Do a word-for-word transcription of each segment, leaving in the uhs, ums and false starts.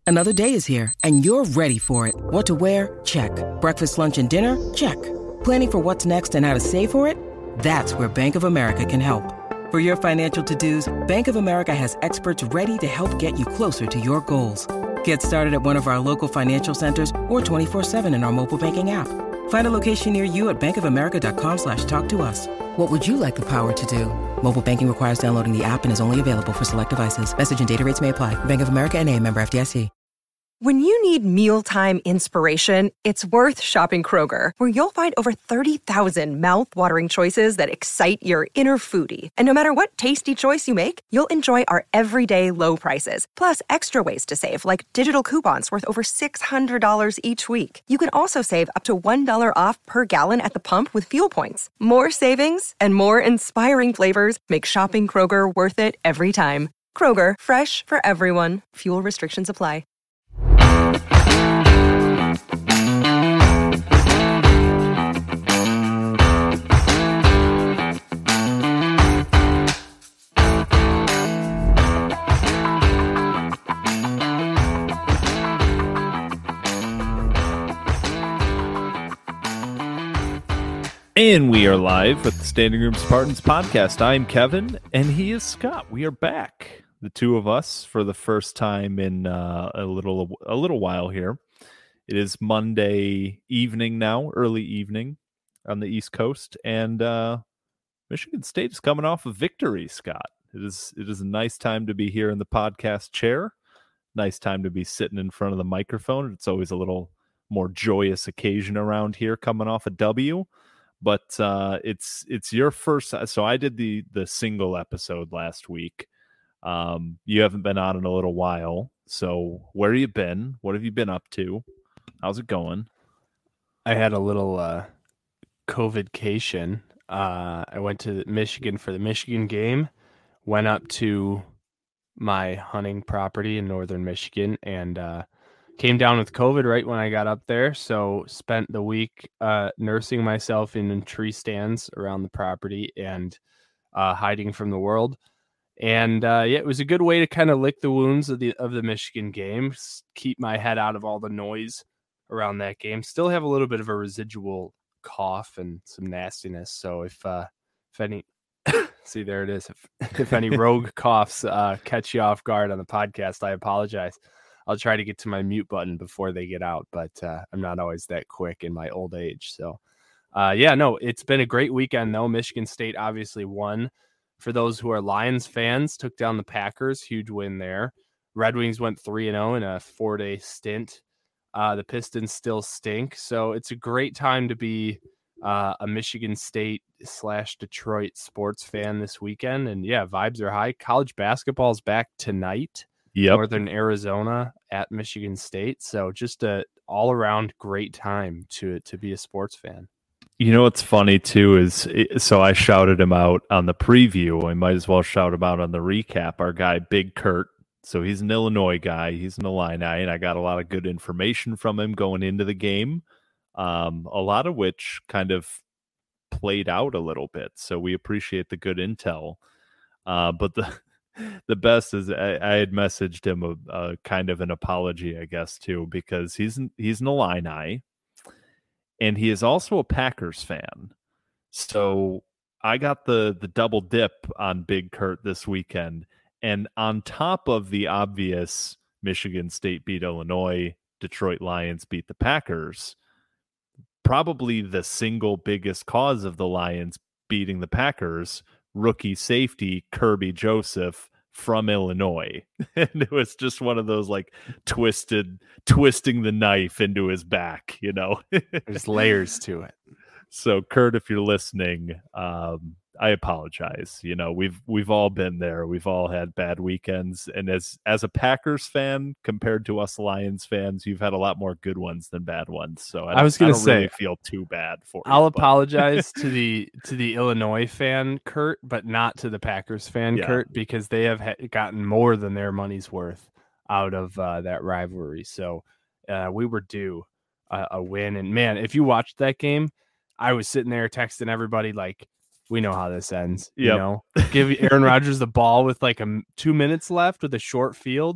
Another day is here, and you're ready for it. What to wear? Check. Breakfast, lunch, and dinner? Check. Planning for what's next and how to save for it? That's where Bank of America can help. For your financial to-dos, Bank of America has experts ready to help get you closer to your goals. Get started at one of our local financial centers or twenty-four seven in our mobile banking app. Find a location near you at bankofamerica.com slash talk to us. What would you like the power to do? Mobile banking requires downloading the app and is only available for select devices. Message and data rates may apply. Bank of America N A, member F D I C. When you need mealtime inspiration, it's worth shopping Kroger, where you'll find over thirty thousand mouth-watering choices that excite your inner foodie. And no matter what tasty choice you make, you'll enjoy our everyday low prices, plus extra ways to save, like digital coupons worth over six hundred dollars each week. You can also save up to one dollar off per gallon at the pump with fuel points. More savings and more inspiring flavors make shopping Kroger worth it every time. Kroger, fresh for everyone. Fuel restrictions apply. And we are live with the Standing Room Spartans podcast. I'm Kevin, and he is Scott. We are back, the two of us, for the first time in uh, a little a little while here. It is Monday evening now, early evening on the East Coast, and uh, Michigan State is coming off a victory, Scott. It is it is a nice time to be here in the podcast chair. Nice time to be sitting in front of the microphone. It's always a little more joyous occasion around here coming off a W. But uh, it's it's your first. So I did the the single episode last week. Um, you haven't been on in a little while. So where have you been? What have you been up to? How's it going? I had a little uh, COVIDcation. Uh, I went to Michigan for the Michigan game. Went up to my hunting property in northern Michigan and uh, came down with COVID right when I got up there. So spent the week uh, nursing myself in tree stands around the property and uh, hiding from the world. And uh, yeah, it was a good way to kind of lick the wounds of the of the Michigan game, keep my head out of all the noise around that game. Still have a little bit of a residual cough and some nastiness. So if uh, if any, see there it is. If if any rogue coughs uh, catch you off guard on the podcast, I apologize. I'll try to get to my mute button before they get out, but uh, I'm not always that quick in my old age. So, uh, yeah, no, it's been a great weekend, though. Michigan State obviously won. For those who are Lions fans, took down the Packers. Huge win there. Red Wings went three and oh in a four-day stint. Uh, the Pistons still stink. So it's a great time to be uh, a Michigan State slash Detroit sports fan this weekend. And, yeah, vibes are high. College basketball is back tonight. Yep. Northern Arizona at Michigan State. So just a all around great time to to be a sports fan. You know what's funny too is so I shouted him out on the preview. I might as well shout him out on the recap. Our guy Big Kurt. So he's an Illinois guy. He's an Illini, and I got a lot of good information from him going into the game. Um, a lot of which kind of played out a little bit. So we appreciate the good intel. Uh, but the The best is I, I had messaged him a, a kind of an apology, I guess, too, because he's he's an Illini, and he is also a Packers fan. So I got the the double dip on Big Kurt this weekend, and on top of the obvious Michigan State beat Illinois, Detroit Lions beat the Packers, probably the single biggest cause of the Lions beating the Packers, rookie safety Kirby Joseph from Illinois. And it was just one of those like twisted, twisting the knife into his back, you know. There's layers to it. So Kurt, if you're listening, um, I apologize. You know, we've we've all been there. We've all had bad weekends. And as as a Packers fan, compared to us Lions fans, you've had a lot more good ones than bad ones. So I, I was going to say, really feel too bad for I'll you. apologize to the to the Illinois fan, Kurt, but not to the Packers fan, yeah. Kurt, because they have ha- gotten more than their money's worth out of uh, that rivalry. So uh, we were due a, a win. And man, if you watched that game, I was sitting there texting everybody like, we know how this ends. Yep. You know, give Aaron Rodgers the ball with like a two minutes left with a short field.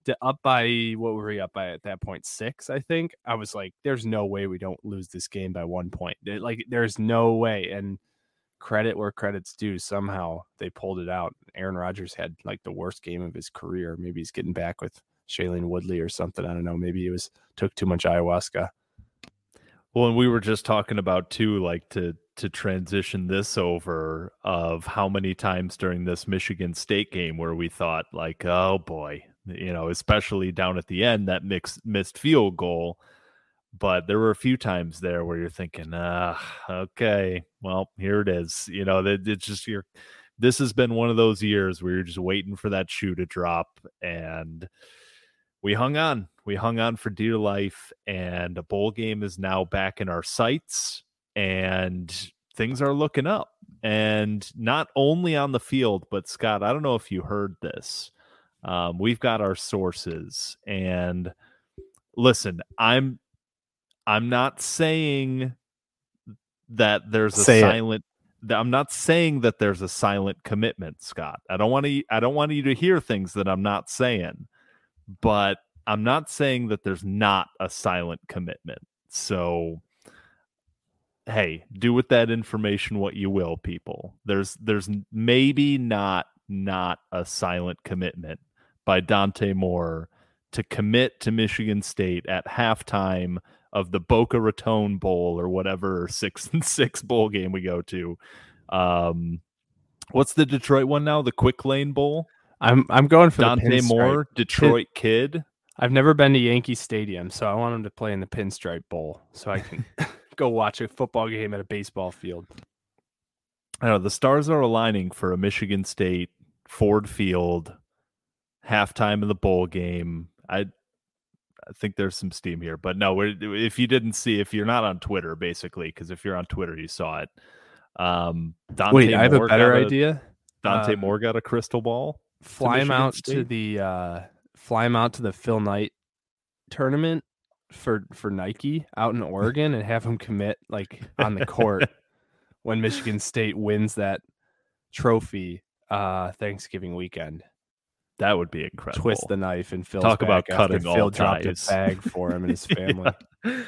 up by, what were we up by at that point? Six, I think. I was like, there's no way we don't lose this game by one point. Like, there's no way. And credit where credit's due. Somehow they pulled it out. Aaron Rodgers had like the worst game of his career. Maybe he's getting back with Shailene Woodley or something. I don't know. Maybe he was took too much ayahuasca. Well, and we were just talking about too, like to to transition this over of how many times during this Michigan State game where we thought like, oh boy, you know, especially down at the end, that mixed missed field goal. But there were a few times there where you're thinking, ah, okay, well, here it is. You know, that it's just you're. This has been one of those years where you're just waiting for that shoe to drop, and we hung on. We hung on for dear life, and a bowl game is now back in our sights, and things are looking up. And not only on the field, but Scott, I don't know if you heard this. Um, we've got our sources, and listen, I'm I'm not saying that there's a Say silent. It. I'm not saying that there's a silent commitment, Scott. I don't want to. I don't want you to hear things that I'm not saying, but I'm not saying that there's not a silent commitment. So, hey, do with that information what you will, people. There's there's maybe not not a silent commitment by Dante Moore to commit to Michigan State at halftime of the Boca Raton Bowl or whatever six and six bowl game we go to. Um, what's the Detroit one now? The Quick Lane Bowl. I'm I'm going for Dante the Dante Moore, Detroit Kid. I've never been to Yankee Stadium, so I want him to play in the Pinstripe Bowl so I can go watch a football game at a baseball field. I know the stars are aligning for a Michigan State Ford Field halftime of the bowl game. I I think there's some steam here, but no, we're, if you didn't see, if you're not on Twitter, basically, because if you're on Twitter, you saw it. Um, Dante Wait, I have Moore a better a, idea. Dante uh, Moore got a crystal ball. Fly him out State? to the uh, fly him out to the Phil Knight tournament for for Nike out in Oregon and have him commit like on the court when Michigan State wins that trophy uh, Thanksgiving weekend. That would be incredible. Twist the knife and Phil's talk about back cutting after all Phil ties. dropped a bag for him and his family. Yeah.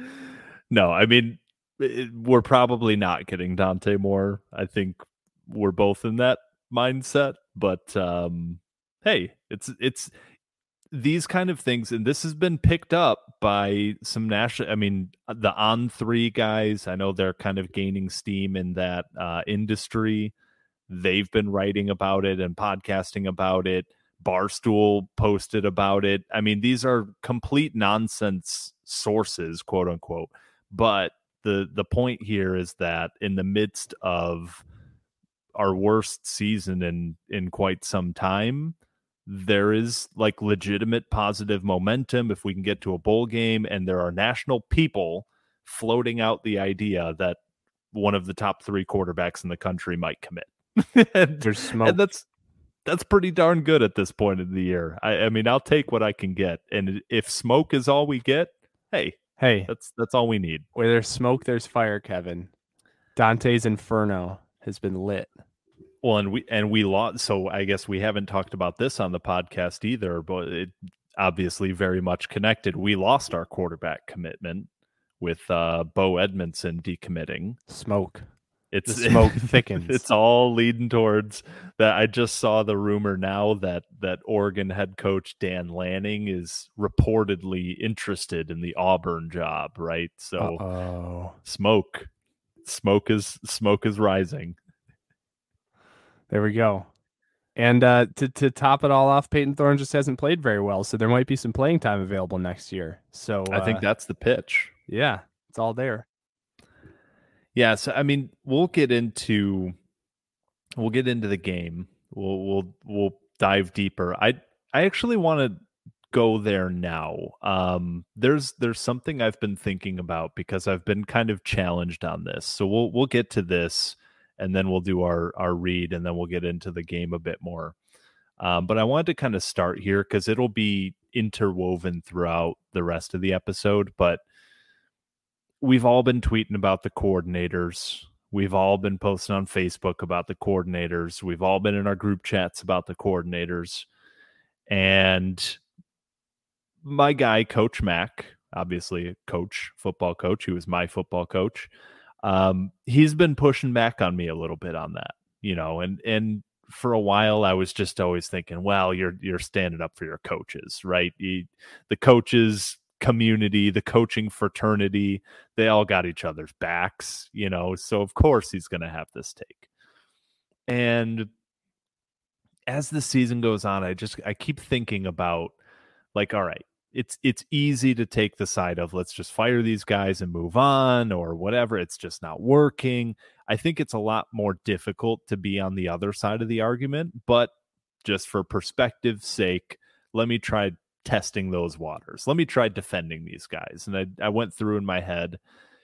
No, I mean it, we're probably not getting Dante Moore. I think we're both in that mindset, but um, hey, it's it's these kind of things, and this has been picked up by some national. I mean, the On Three guys. I know they're kind of gaining steam in that uh, industry. They've been writing about it and podcasting about it. Barstool posted about it. I mean, these are complete nonsense sources, quote unquote. But the the point here is that in the midst of our worst season in in quite some time, there is like legitimate positive momentum if we can get to a bowl game, and there are national people floating out the idea that one of the top three quarterbacks in the country might commit. and, There's smoke. and that's that's pretty darn good at this point of the year. I, I mean, I'll take what I can get, and if smoke is all we get, hey, hey, that's that's all we need. where there's smoke, there's fire, Kevin. Dante's Inferno has been lit. Well, and we and we lost. So I guess we haven't talked about this on the podcast either, but it obviously very much connected. We lost our quarterback commitment with uh, Bo Edmondson decommitting. Smoke. It's the smoke thickens. It's all leading towards that. I just saw the rumor now that that Oregon head coach Dan Lanning is reportedly interested in the Auburn job. Right, so Uh-oh. smoke, smoke is smoke is rising. There we go. And uh, to to top it all off, Peyton Thorne just hasn't played very well, so there might be some playing time available next year. So I think uh, that's the pitch. yeah, it's all there. Yeah, so I mean, we'll get into we'll get into the game. We'll we'll we'll dive deeper. I I actually want to go there now. Um, there's there's something I've been thinking about because I've been kind of challenged on this. So we'll we'll get to this, and then we'll do our our read, and then we'll get into the game a bit more. Um, but I wanted to kind of start here because it'll be interwoven throughout the rest of the episode. But we've all been tweeting about the coordinators. We've all been posting on Facebook about the coordinators. We've all been in our group chats about the coordinators. And my guy, Coach Mack, obviously a coach, football coach, he was my football coach. Um, he's been pushing back on me a little bit on that, you know, and, and for a while I was just always thinking, well, you're, you're standing up for your coaches, right? You, the coaches community, the coaching fraternity, they all got each other's backs, you know, so of course he's going to have this take. And as the season goes on, I just, I keep thinking about like, all right, it's, it's easy to take the side of let's just fire these guys and move on or whatever. It's just not working. I think it's a lot more difficult to be on the other side of the argument, but just for perspective's sake, let me try testing those waters. Let me try defending these guys. And I, I went through in my head,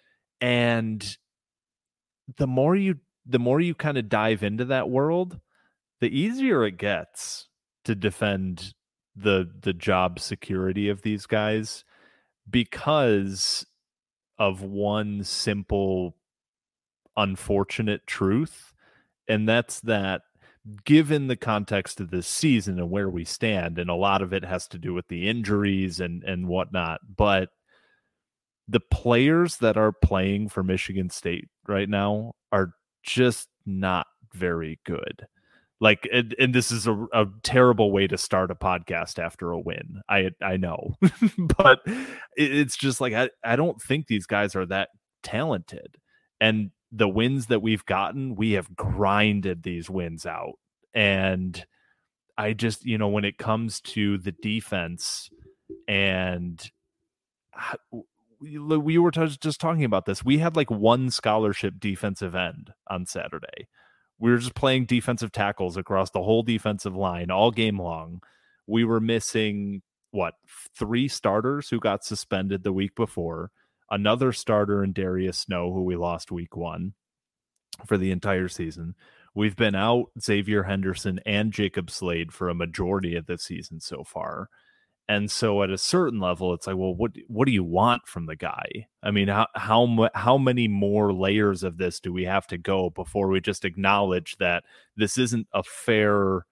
and the more you, the more you kind of dive into that world, the easier it gets to defend the the job security of these guys, because of one simple unfortunate truth, and that's that given the context of this season and where we stand, and a lot of it has to do with the injuries and and whatnot, but the players that are playing for Michigan State right now are just not very good. Like, and, and this is a, a terrible way to start a podcast after a win. I I know, but it, it's just like, I, I don't think these guys are that talented. And the wins that we've gotten, we have grinded these wins out. And I just, you know, when it comes to the defense, and we, we were t- just talking about this, we had like one scholarship defensive end on Saturday. We were just playing defensive tackles across the whole defensive line all game long. We were missing, what, three starters who got suspended the week before, another starter in Darius Snow, who we lost week one for the entire season. We've been out Xavier Henderson and Jacob Slade for a majority of the season so far. And so at a certain level, it's like, well, what what do you want from the guy? I mean, how how how many more layers of this do we have to go before we just acknowledge that this isn't a fair,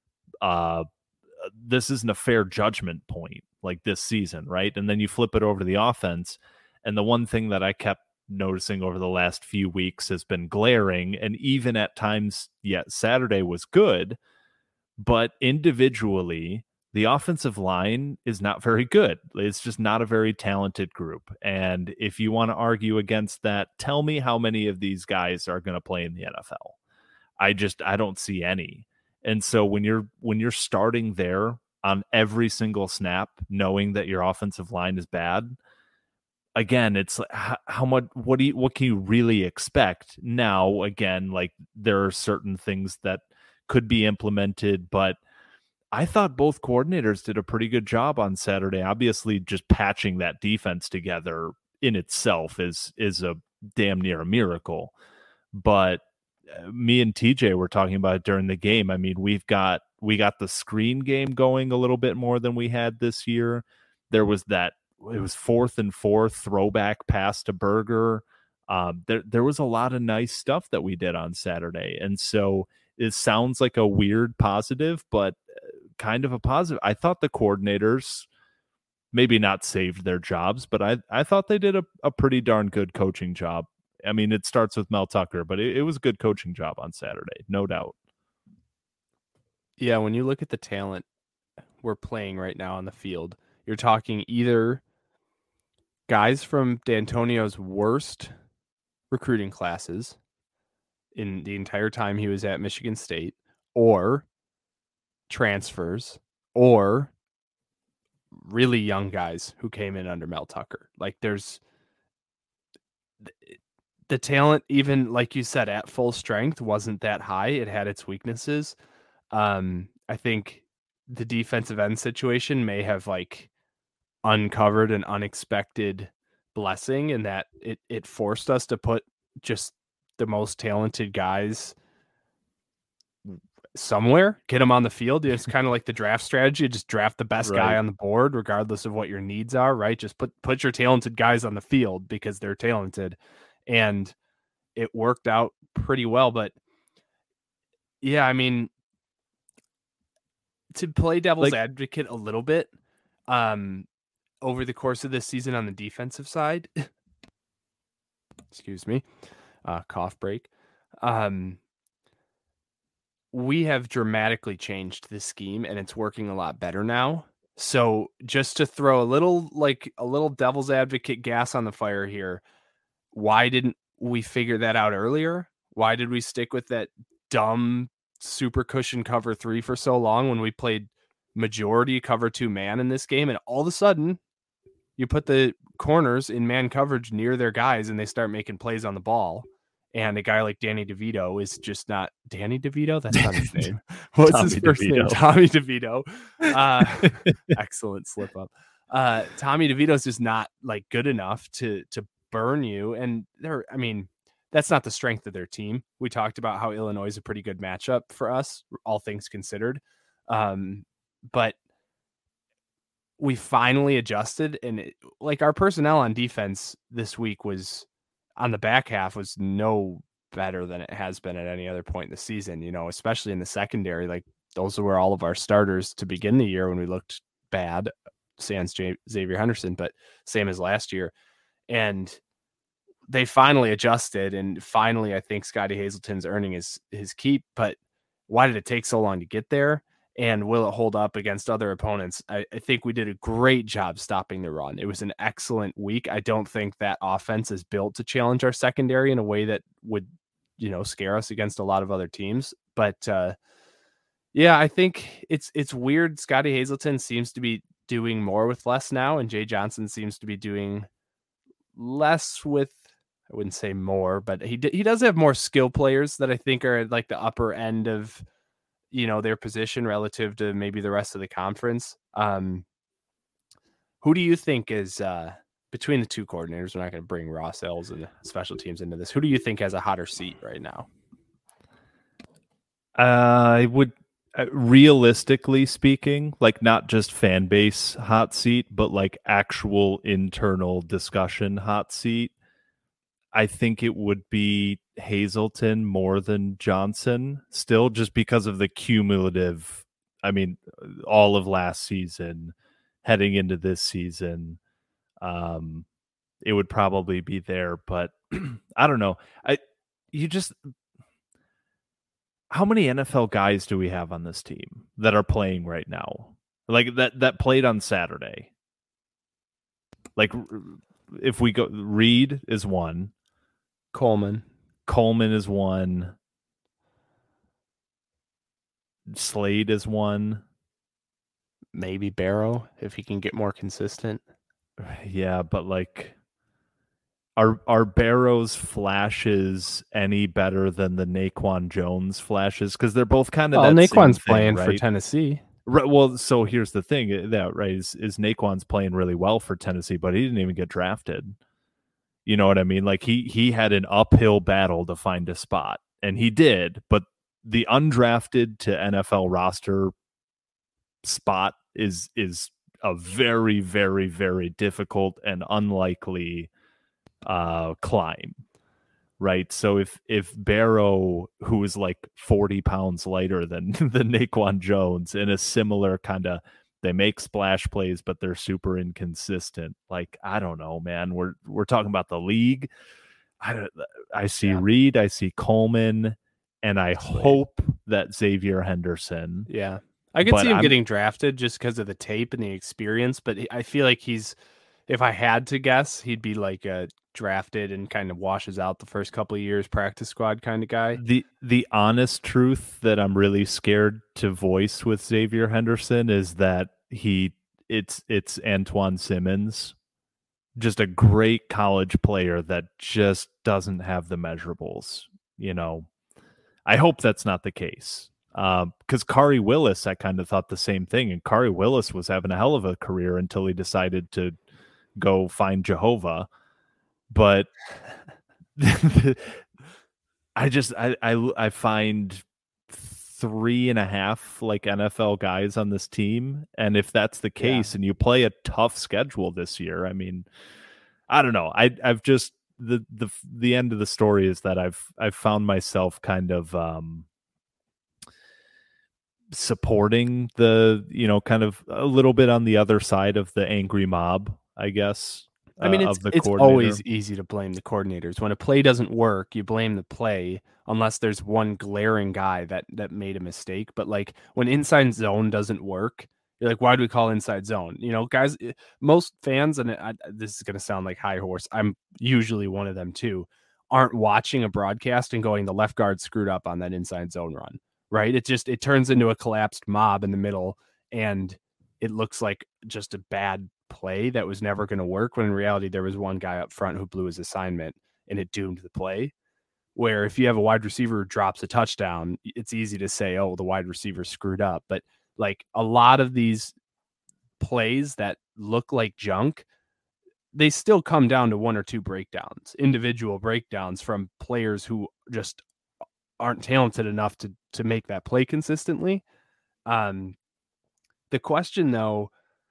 uh, this isn't a fair judgment point like this season, right? And then you flip it over to the offense, and the one thing that I kept noticing over the last few weeks has been glaring, and even at times, yeah, Saturday was good, but individually, the offensive line is not very good. It's just not a very talented group. And if you want to argue against that, tell me how many of these guys are going to play in the N F L. I just, I don't see any. And so when you're, when you're starting there on every single snap, knowing that your offensive line is bad, again, it's how, how much, what do you, what can you really expect? Now, again, like there are certain things that could be implemented, but I thought both coordinators did a pretty good job on Saturday. Obviously, just patching that defense together in itself is is a damn near a miracle. But me and T J were talking about it during the game. I mean, we've got we got the screen game going a little bit more than we had this year. There was that, it was fourth and four throwback pass to Berger. Um, there there was a lot of nice stuff that we did on Saturday, and so it sounds like a weird positive, but kind of a positive. I thought the coordinators maybe not saved their jobs, but I, I thought they did a, a pretty darn good coaching job. I mean, it starts with Mel Tucker, but it, it was a good coaching job on Saturday, no doubt. Yeah, when you look at the talent we're playing right now on the field, you're talking either guys from D'Antonio's worst recruiting classes in the entire time he was at Michigan State, or transfers, or really young guys who came in under Mel Tucker. Like there's the talent, even like you said, at full strength wasn't that high. It had its weaknesses. Um, I think the defensive end situation may have like uncovered an unexpected blessing in that it, it forced us to put just the most talented guys somewhere, get them on the field. It's kind of like the draft strategy. Just draft the best right. guy on the board, regardless of what your needs are, right? Just put, put your talented guys on the field because they're talented. And it worked out pretty well. But yeah, I mean, to play devil's like, advocate a little bit, um, over the course of this season on the defensive side, excuse me, uh, cough break, um, we have dramatically changed the scheme and it's working a lot better now. So just to throw a little, like a little devil's advocate gas on the fire here, why didn't we figure that out earlier? Why did we stick with that dumb super cushion cover three for so long when we played majority cover two man in this game? And all of a sudden you put the corners in man coverage near their guys and they start making plays on the ball. And a guy like Danny DeVito is just not Danny DeVito. That's not his name. What's Tommy his first DeVito. name? Tommy DeVito. Uh, excellent slip up. Uh, Tommy DeVito is just not like good enough to, to burn you. And they're, I mean, that's not the strength of their team. We talked about how Illinois is a pretty good matchup for us, all things considered. Um, but we finally adjusted, and it, like our personnel on defense this week was on the back half was no better than it has been at any other point in the season, you know, especially in the secondary. Like those were all of our starters to begin the year when we looked bad, sans J- Xavier Henderson, but same as last year. And they finally adjusted, and finally, I think Scotty Hazelton's earning his, his keep, but why did it take so long to get there? And will it hold up against other opponents? I, I think we did a great job stopping the run. It was an excellent week. I don't think that offense is built to challenge our secondary in a way that would, you know, scare us against a lot of other teams. But uh, yeah, I think it's it's weird. Scotty Hazelton seems to be doing more with less now, and Jay Johnson seems to be doing less with, I wouldn't say more, but he d- he does have more skill players that I think are at like the upper end of, you know, their position relative to maybe the rest of the conference. Um, who do you think is uh, between the two coordinators? We're not going to bring Ross Ells and special teams into this. Who do you think has a hotter seat right now? Uh, I would, uh, realistically speaking, like not just fan base hot seat, but like actual internal discussion hot seat. I think it would be Hazelton more than Johnson still, just because of the cumulative, I mean, all of last season heading into this season. Um, it would probably be there, but I don't know. I, you just, how many N F L guys do we have on this team that are playing right now? Like that, that played on Saturday. Like if we go, Reed is one. Coleman. Coleman is one. Slade is one. Maybe Barrow, if he can get more consistent. Yeah, but like, are are Barrow's flashes any better than the Naquan Jones flashes? Because they're both kind of. Well, that Naquan's same playing thing, for right? Tennessee. Right, well, so here's the thing, that right is, is Naquan's playing really well for Tennessee, but he didn't even get drafted. You know what I mean? Like he he had an uphill battle to find a spot, and he did. But the undrafted to N F L roster spot is is a very, very, very difficult and unlikely uh, climb, right? So if if Barrow, who is like forty pounds lighter than than Naquan Jones, in a similar kind of, they make splash plays, but they're super inconsistent. Like, I don't know, man. We're we're talking about the league. I don't, I see Yeah. Reed, I see Coleman, and I Slade. hope that Xavier Henderson. Yeah. I could But see him I'm- getting drafted just because of the tape and the experience, but I feel like he's, if I had to guess, he'd be like a drafted and kind of washes out the first couple of years practice squad kind of guy. The the honest truth that I'm really scared to voice with Xavier Henderson is that he it's it's Antoine Simmons, just a great college player that just doesn't have the measurables. You know, I hope that's not the case. Um, because Kari Willis, I kind of thought the same thing, and Kari Willis was having a hell of a career until he decided to go find Jehovah. But I just I, I I find three and a half like N F L guys on this team, and if that's the case, Yeah. and you play a tough schedule this year, I mean, I don't know. I I've just the the the end of the story is that I've I've found myself kind of um supporting the, you know, kind of a little bit on the other side of the angry mob, I guess. I mean, uh, it's of the it's coordinator. always easy to blame the coordinators. When a play doesn't work, you blame the play unless there's one glaring guy that that made a mistake. But like when inside zone doesn't work, you're like, why do we call inside zone? You know, guys, most fans, and I, this is going to sound like high horse, I'm usually one of them too, aren't watching a broadcast and going, the left guard screwed up on that inside zone run, right? It just, it turns into a collapsed mob in the middle, and it looks like just a bad play that was never going to work, when in reality there was one guy up front who blew his assignment and it doomed the play. Where if you have a wide receiver who drops a touchdown, it's easy to say, oh, the wide receiver screwed up. But like a lot of these plays that look like junk, they still come down to one or two breakdowns, individual breakdowns from players who just aren't talented enough to to make that play consistently. Um, the question, though,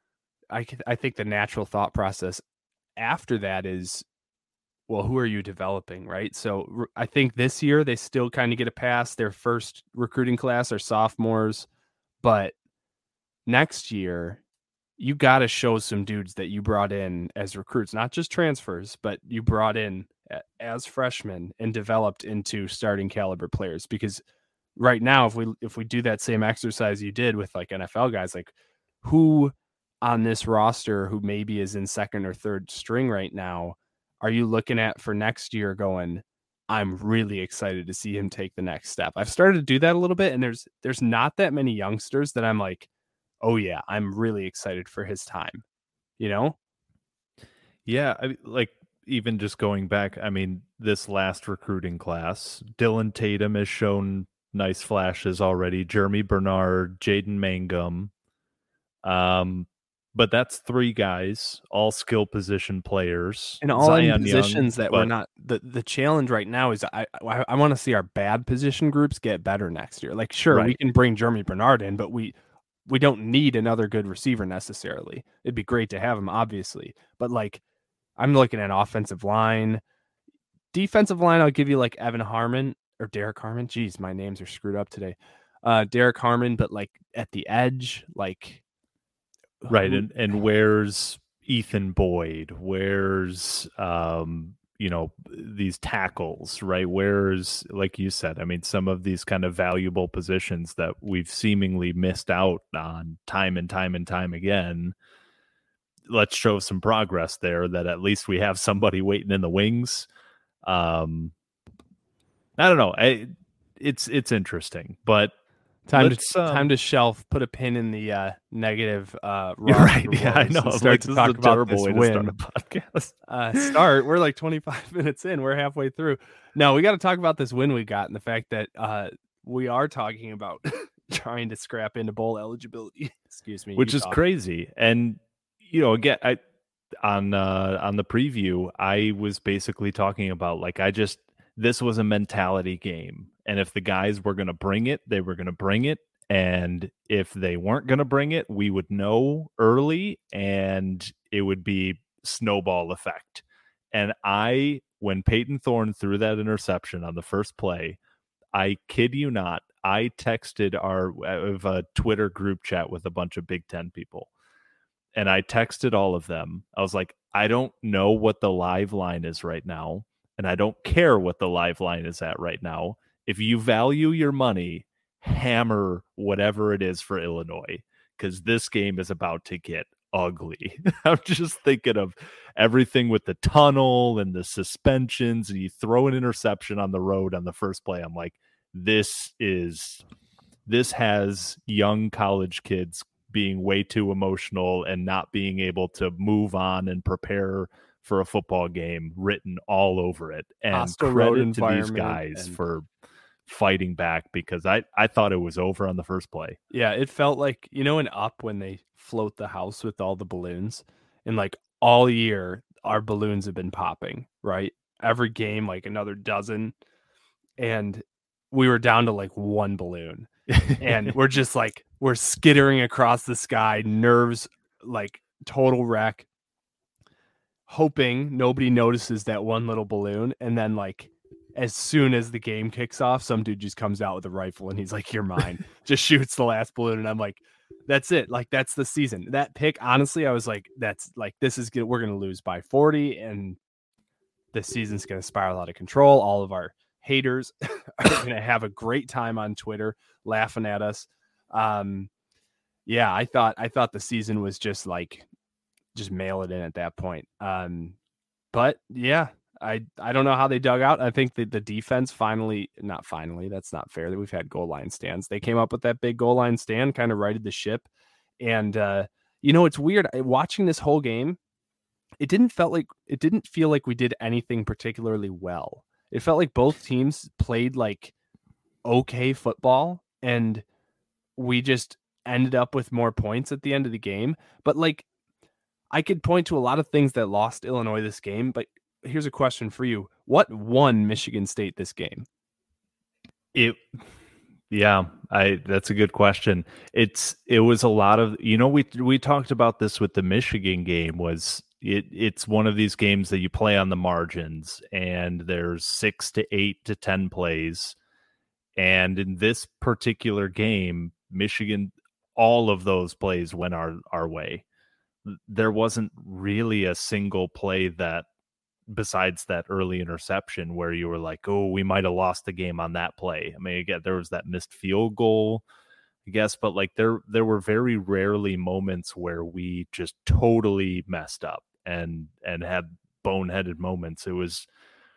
I I think the natural thought process after that is, well, who are you developing, right? So I think this year they still kind of get a pass. Their first recruiting class are sophomores, but next year you got to show some dudes that you brought in as recruits, not just transfers, but you brought in as freshmen and developed into starting caliber players. Because right now, if we if we do that same exercise you did with like N F L guys, like who on this roster who maybe is in second or third string right now are you looking at for next year going, I'm really excited to see him take the next step? I've started to do that a little bit, and there's there's not that many youngsters that I'm like, oh yeah, I'm really excited for his time, you know? Yeah, I, like even just going back, I mean, this last recruiting class, Dylan Tatum has shown nice flashes already. Jeremy Bernard, Jaden Mangum. Um, but that's three guys, all skill position players, and all Zion in positions Young, that but... we're not. The the challenge right now is I I, I want to see our bad position groups get better next year. Like, sure, right. we can bring Jeremy Bernard in, but we we don't need another good receiver necessarily. It'd be great to have him, obviously, but like I'm looking at offensive line, defensive line. I'll give you like Evan Harmon or Derek Harmon. Geez, my names are screwed up today. Uh, Derek Harmon, but like at the edge, like. Right, and and where's Ethan Boyd? Where's um you know these tackles? Right, where's, like you said, I mean, some of these kind of valuable positions that we've seemingly missed out on time and time and time again. Let's show some progress there. That at least we have somebody waiting in the wings. Um, I don't know. I, it's it's interesting, but. Time Let's, to um, time to shelf. Put a pin in the uh, negative. Uh, right? Yeah, I know. Start like, to this talk is a about terrible this way win. to start a podcast. uh, start. We're like twenty-five minutes in. We're halfway through. No, we got to talk about this win we got and the fact that uh, we are talking about trying to scrap into bowl eligibility. Excuse me, which is talk. crazy. And you know, again, I on uh, on the preview, I was basically talking about like I just. This was a mentality game. And if the guys were going to bring it, they were going to bring it. And if they weren't going to bring it, we would know early and it would be snowball effect. And I, when Peyton Thorne threw that interception on the first play, I kid you not, I texted our of a Twitter group chat with a bunch of Big Ten people. And I texted all of them. I was like, I don't know what the live line is right now. And I don't care what the live line is at right now. If you value your money, hammer whatever it is for Illinois, because this game is about to get ugly. I'm just thinking of everything with the tunnel and the suspensions, and you throw an interception on the road on the first play. I'm like, this is, this has young college kids being way too emotional and not being able to move on and prepare for a football game written all over it. And Hostile credit to these guys and... for fighting back, because I, I thought it was over on the first play. Yeah, it felt like, you know, in Up when they float the house with all the balloons, and like all year our balloons have been popping, right? Every game, like another dozen. And we were down to like one balloon. And we're just like, we're skittering across the sky, nerves, like total wreck. Hoping nobody notices that one little balloon, and then like as soon as the game kicks off, some dude just comes out with a rifle and he's like, "You're mine." Just shoots the last balloon, and I'm like, "That's it. Like that's the season." That pick, honestly, I was like, "That's like this is good. We're gonna lose by forty, and this season's gonna spiral out of control. All of our haters are gonna have a great time on Twitter laughing at us." Um, yeah, I thought I thought the season was just like just mail it in at that point. Um, but yeah. I, I don't know how they dug out. I think that the defense finally, not finally, that's not fair that we've had goal line stands. They came up with that big goal line stand, kind of righted the ship. And, uh, you know, it's weird watching this whole game. It didn't felt like it didn't feel like we did anything particularly well. It felt like both teams played like okay football, and we just ended up with more points at the end of the game. But like, I could point to a lot of things that lost Illinois this game, but here's a question for you. What won Michigan State this game? It, yeah, I, that's a good question. It's, it was a lot of, you know, we, we talked about this with the Michigan game was it, it's one of these games that you play on the margins and there's six to eight to ten plays. And in this particular game, Michigan, all of those plays went our, our way. There wasn't really a single play that, besides that early interception, where you were like, oh, we might have lost the game on that play. I mean, again, there was that missed field goal, I guess, but like there there were very rarely moments where we just totally messed up and and had boneheaded moments. It was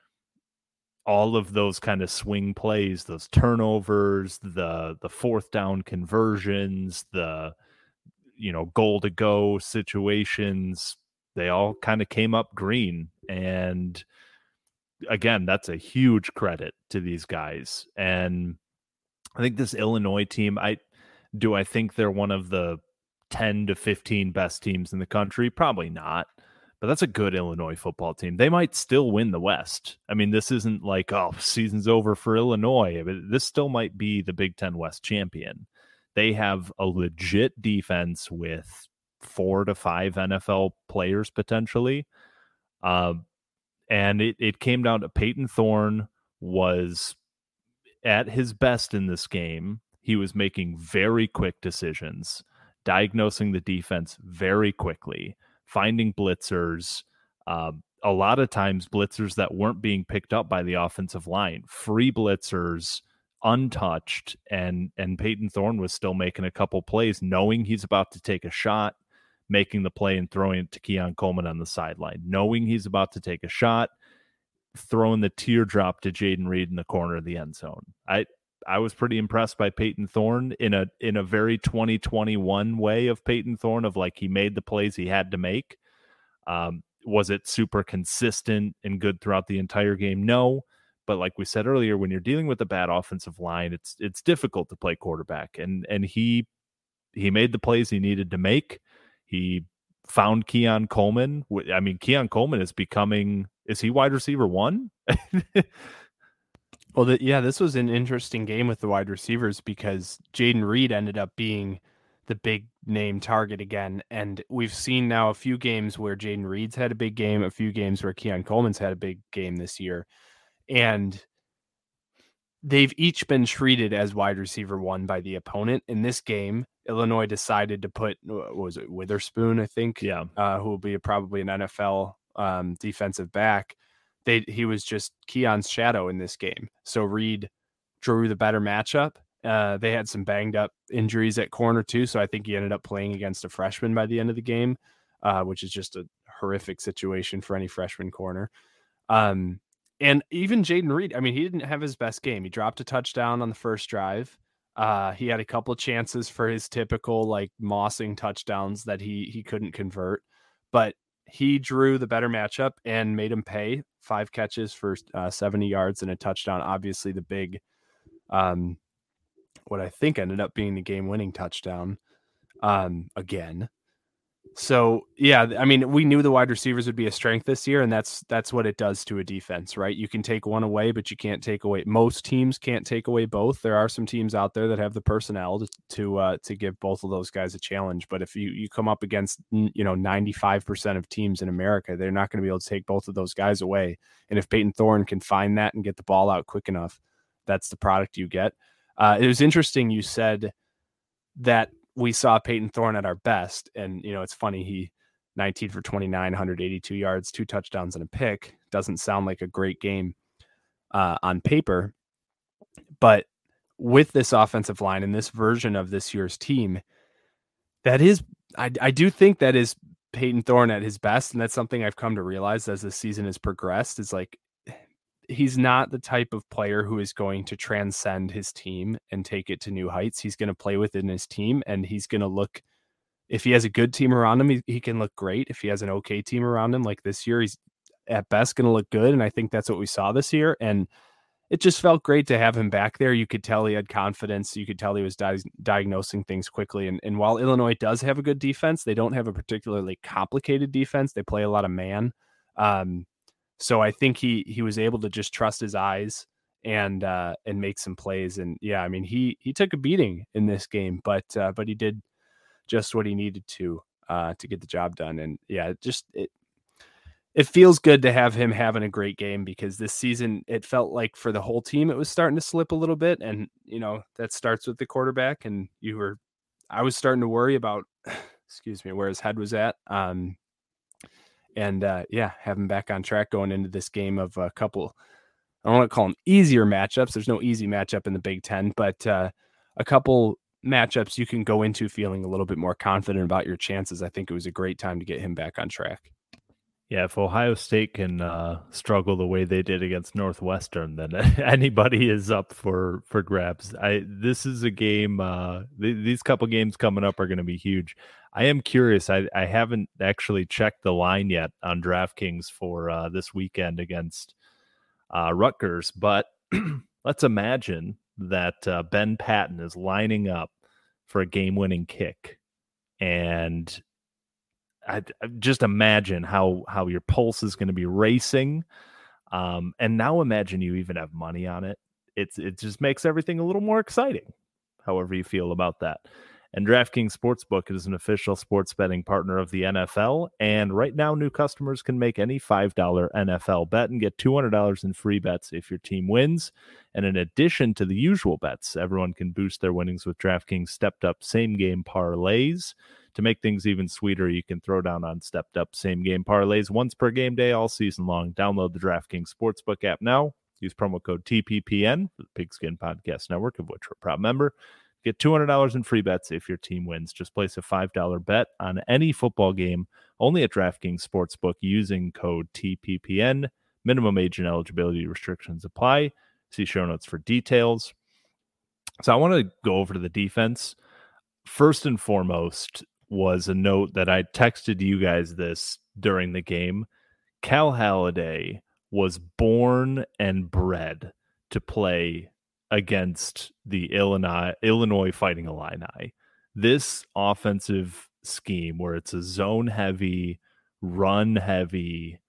all of those kind of swing plays, those turnovers, the the fourth down conversions, the you know goal to go situations. They all kind of came up green. And again, that's a huge credit to these guys. And I think this Illinois team, I do I think they're one of the ten to fifteen best teams in the country? Probably not. But that's a good Illinois football team. They might still win the West. I mean, this isn't like, oh, season's over for Illinois. But this still might be the Big Ten West champion. They have a legit defense with four to five N F L players potentially. Uh, and it, it came down to Peyton Thorne was at his best in this game. He was making very quick decisions, diagnosing the defense very quickly, finding blitzers, uh, a lot of times blitzers that weren't being picked up by the offensive line, free blitzers, untouched, and and Peyton Thorne was still making a couple plays, knowing he's about to take a shot, making the play and throwing it to Keon Coleman on the sideline, knowing he's about to take a shot, throwing the teardrop to Jaden Reed in the corner of the end zone. I I was pretty impressed by Peyton Thorne in a in a very twenty twenty-one way of Peyton Thorne, of like he made the plays he had to make. Um, was it super consistent and good throughout the entire game? No. But like we said earlier, when you're dealing with a bad offensive line, it's it's difficult to play quarterback. And and he he made the plays he needed to make. He found Keon Coleman. I mean, Keon Coleman is becoming, is he wide receiver one? Well, the, yeah, this was an interesting game with the wide receivers because Jaden Reed ended up being the big name target again. And we've seen now a few games where Jaden Reed's had a big game, a few games where Keon Coleman's had a big game this year. And they've each been treated as wide receiver one by the opponent. In this game, Illinois decided to put, what was it, Witherspoon, I think, yeah, uh, who will be a, probably an N F L um, defensive back. They he was just Keon's shadow in this game. So Reed drew the better matchup. Uh, they had some banged up injuries at corner too, so I think he ended up playing against a freshman by the end of the game, uh, which is just a horrific situation for any freshman corner. Um, and even Jaden Reed, I mean, he didn't have his best game. He dropped a touchdown on the first drive. Uh, he had a couple of chances for his typical like mossing touchdowns that he he couldn't convert, but he drew the better matchup and made him pay. Five catches for uh, seventy yards and a touchdown. Obviously, the big, um, what I think ended up being the game-winning touchdown um, again. So, yeah, I mean, we knew the wide receivers would be a strength this year, and that's that's what it does to a defense, right? You can take one away, but you can't take away. Most teams can't take away both. There are some teams out there that have the personnel to to, uh, to give both of those guys a challenge. But if you, you come up against, you know, ninety-five percent of teams in America, they're not going to be able to take both of those guys away. And if Peyton Thorne can find that and get the ball out quick enough, that's the product you get. Uh, it was interesting you said that we saw Peyton Thorne at our best. And, you know, it's funny, he nineteen for twenty-nine, one hundred eighty-two yards, two touchdowns and a pick. Doesn't sound like a great game uh, on paper. But with this offensive line and this version of this year's team, that is, I, I do think that is Peyton Thorne at his best. And that's something I've come to realize as the season has progressed, is like, he's not the type of player who is going to transcend his team and take it to new heights. He's going to play within his team, and he's going to look, if he has a good team around him, he, he can look great. If he has an okay team around him, like this year, he's at best going to look good. And I think that's what we saw this year. And it just felt great to have him back there. You could tell he had confidence. You could tell he was di- diagnosing things quickly. And, and while Illinois does have a good defense, they don't have a particularly complicated defense. They play a lot of man. Um, So I think he he was able to just trust his eyes and uh, and make some plays. And yeah, I mean, he he took a beating in this game, but uh, but he did just what he needed to uh, to get the job done. And yeah, it just it it feels good to have him having a great game, because this season it felt like for the whole team it was starting to slip a little bit. And you know, that starts with the quarterback. And you were I was starting to worry about excuse me where his head was at. Um, And uh, yeah, have him back on track going into this game of a couple, I don't want to call them easier matchups. There's no easy matchup in the Big Ten, but uh, a couple matchups you can go into feeling a little bit more confident about your chances. I think it was a great time to get him back on track. Yeah, if Ohio State can uh, struggle the way they did against Northwestern, then anybody is up for for grabs. I this is a game. Uh, th- these couple games coming up are going to be huge. I am curious. I, I haven't actually checked the line yet on DraftKings for uh, this weekend against uh, Rutgers, but let's imagine that uh, Ben Patton is lining up for a game-winning kick, and I, I just imagine how how your pulse is going to be racing. Um, and now imagine you even have money on it. It's it just makes everything a little more exciting, however you feel about that. And DraftKings Sportsbook is an official sports betting partner of the N F L. And right now, new customers can make any five dollar N F L bet and get two hundred dollars in free bets if your team wins. And in addition to the usual bets, everyone can boost their winnings with DraftKings stepped-up same-game parlays. To make things even sweeter, you can throw down on stepped-up same-game parlays once per game day all season long. Download the DraftKings Sportsbook app now. Use promo code T P P N for the Pigskin Podcast Network, of which we're a proud member. Get two hundred dollars in free bets if your team wins. Just place a five dollar bet on any football game only at DraftKings Sportsbook using code T P P N. Minimum age and eligibility restrictions apply. See show notes for details. So I want to go over to the defense. First and foremost was a note that I texted you guys this during the game. Cal Haladay was born and bred to play against the Illinois Illinois Fighting Illini. This offensive scheme where it's a zone heavy, run heavy,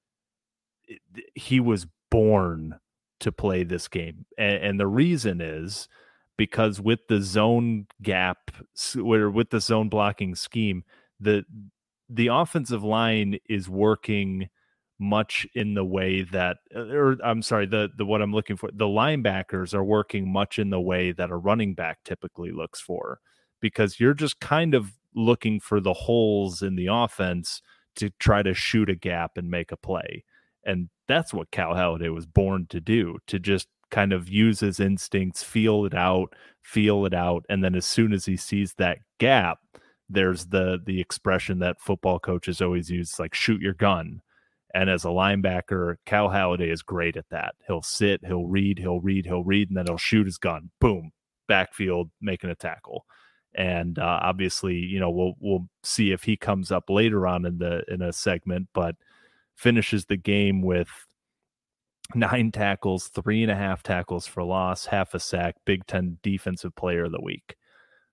he was born to play this game. And, and the reason is because with the zone gap, or with the zone blocking scheme, the the offensive line is working much in the way that, or I'm sorry, the, the what I'm looking for, the linebackers are working much in the way that a running back typically looks for, because you're just kind of looking for the holes in the offense to try to shoot a gap and make a play. And that's what Cal Haladay was born to do, to just kind of use his instincts, feel it out, feel it out. And then as soon as he sees that gap, there's the the expression that football coaches always use, like shoot your gun. And as a linebacker, Cal Haladay is great at that. He'll sit, he'll read, he'll read, he'll read, and then he'll shoot his gun. Boom, backfield, making a tackle. And uh, obviously, you know, we'll we'll see if he comes up later on in the in a segment, but finishes the game with nine tackles, three and a half tackles for loss, half a sack, Big Ten Defensive Player of the Week.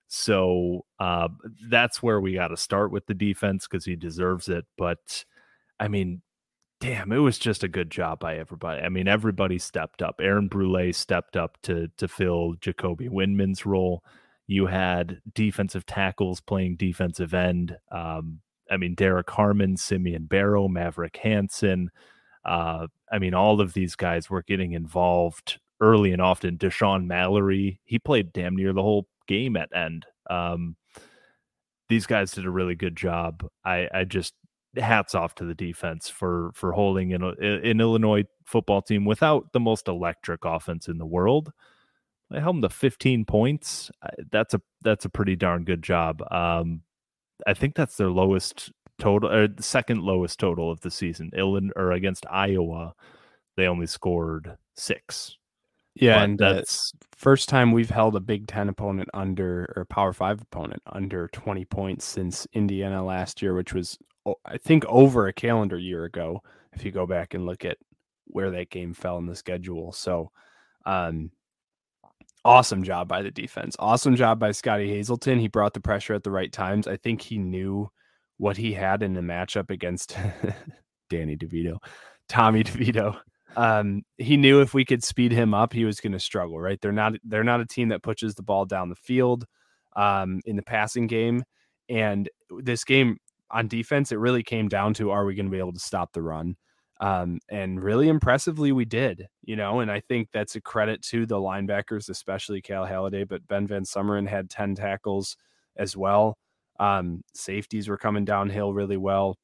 So uh, that's where we got to start with the defense because he deserves it. But I mean, damn, it was just a good job by everybody. I mean, everybody stepped up. Aaron Brule stepped up to to fill Jacoby Windman's role. You had defensive tackles playing defensive end. Um, I mean, Derek Harmon, Simeon Barrow, Maverick Hansen. Uh, I mean, all of these guys were getting involved early and often. Deshaun Mallory, he played damn near the whole game at end. Um, these guys did a really good job. I, I just hats off to the defense for for holding an, an Illinois football team without the most electric offense in the world. They held them to fifteen points. That's a that's a pretty darn good job. Um, I think that's their lowest total, or the second lowest total of the season. Illinois or against Iowa, they only scored six. Yeah, but and that's uh, first time we've held a Big Ten opponent under, or Power Five opponent under twenty points since Indiana last year, which was, I think, over a calendar year ago, if you go back and look at where that game fell in the schedule. So um, awesome job by the defense. Awesome job by Scotty Hazelton. He brought the pressure at the right times. I think he knew what he had in the matchup against Danny DeVito, Tommy DeVito. Um, he knew if we could speed him up, he was going to struggle, right? They're not, they're not a team that pushes the ball down the field um, in the passing game. And this game on defense, it really came down to, are we going to be able to stop the run? Um, and really impressively, we did, you know, and I think that's a credit to the linebackers, especially Cal Halliday, but Ben Van Sumeren had ten tackles as well. Um, safeties were coming downhill really well.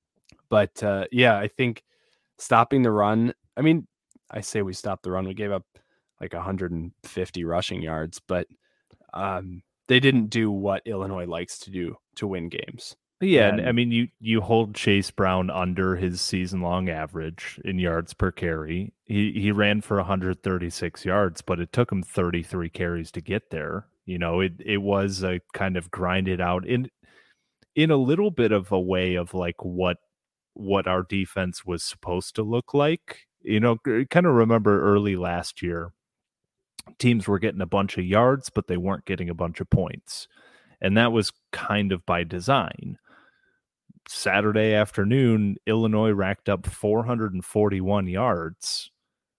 But uh, yeah, I think stopping the run, I mean, I say we stopped the run. We gave up like one hundred fifty rushing yards, but um, they didn't do what Illinois likes to do to win games. Yeah, and I mean, you you hold Chase Brown under his season-long average in yards per carry. He he ran for one hundred thirty-six yards, but it took him thirty-three carries to get there. You know, it it was a kind of grinded out in in a little bit of a way of like what what our defense was supposed to look like. You know, kind of remember early last year, teams were getting a bunch of yards, but they weren't getting a bunch of points. And that was kind of by design. Saturday afternoon, Illinois racked up four hundred forty-one yards,